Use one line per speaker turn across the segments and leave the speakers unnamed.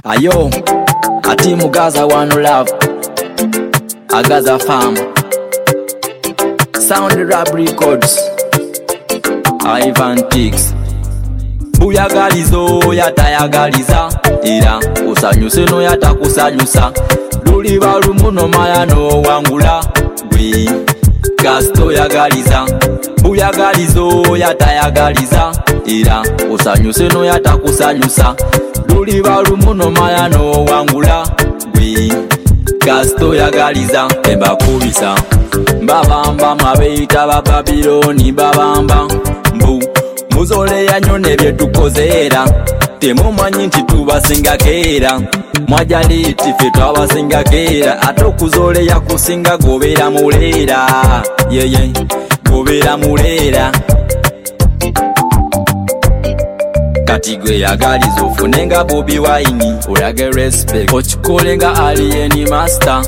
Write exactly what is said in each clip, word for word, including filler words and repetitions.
Ayo, ati mugaza one love, Agaza farm, Sound Rap Records, Ivan Tix. Buyagalizo yatayagaliza, era usanyuse no yatakusanyusa. Luli balumuno mayano wangula, gwe gasto yagaliza. Buyagalizo yatayagaliza, era usanyuse no yatakusanyusa. Luli balumuno mayano wangula, gwe gasto yagaliza. Emba kubisa mbabamba mwabeita ba Babiloni babamba mbu muzole yanyone byetukozeera temumanyi nti tubasinga keera mwajaliti ffe twabasinga keera ate okuzole yakusinga gobeera muleera yeye gobeera muleera kati gwe yagaliza ofunenga Bobi Wine olage respect okikolenga alien master.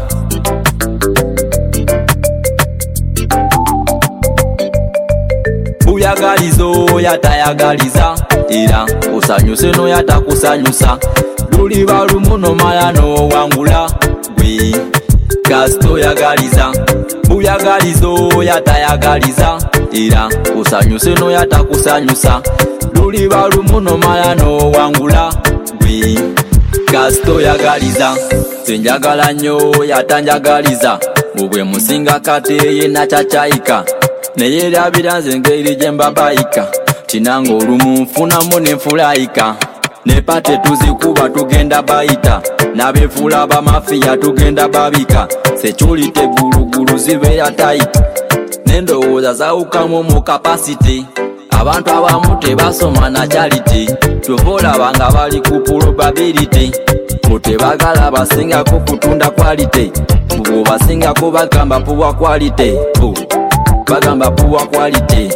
Buyagalizo yatayagaliza, era usanyuse no yatakusanyusa. Luli balumuno mayano wangula, gwe gasto yagaliza. Buyagalizo yatayagaliza, era usanyuse no yatakusanyusa. Luli balumuno mayano wangula, gwe gasto yagaliza. Senjagala nnyo yatanjagaliza, mubwe musinga kate ye nachachayika. Neye labira nze ngeri gyembabayika tinanga olumu nfunamu nenfulayika nepate tuzikuba tugenda bayita nabefuula bamafiya tugenda babika sekyulite gulugulu zibeera tayita nendowooza zawukamu mu kapasite abantu abamu tebasoma na charity tuvolaba nga bali ku probability mutebagala basingako kutunda quality ubwo basingako bagamba puwa quality bagamba puwa quality.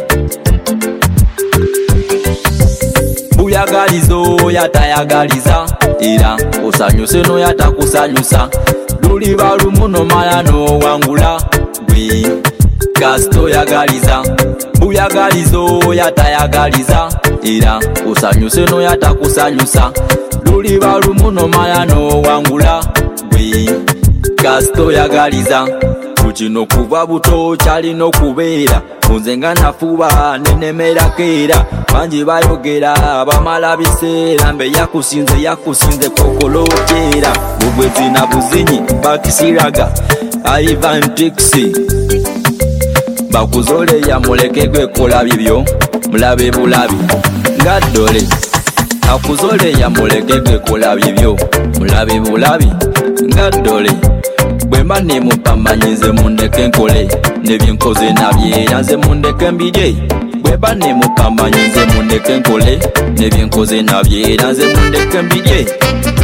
Buyagalizo yatayagaliza, era usanyuse no yatakusanyusa. Luli balumuno mayano wangula, gwe gasto yagaliza. Buyagalizo yatayagaliza, era usanyuse no yatakusanyusa. Luli balumuno mayano wangula, gwe gasto yagaliza. Kino kuba buto kyali no kubeera kunzenga nafuba nenemera keera banji bayogera bamala biseera mbe yakusinze yakusinze kokolokeera bugwezi na buzinyi bakisiraga Ivan Tix bakuzole ya muleke gwe kola bibyo mulabe bulabi ngaddole akuzole ya muleke gwe kola bibyo mulabe bulabi ngaddole bwemba nemupamanyize mundeke nkole nebyenkoze nabyera nze mundeke mbije bwemba nemupamanyize mundeke nkole nebyenkoze nabyera nze mundeke mbije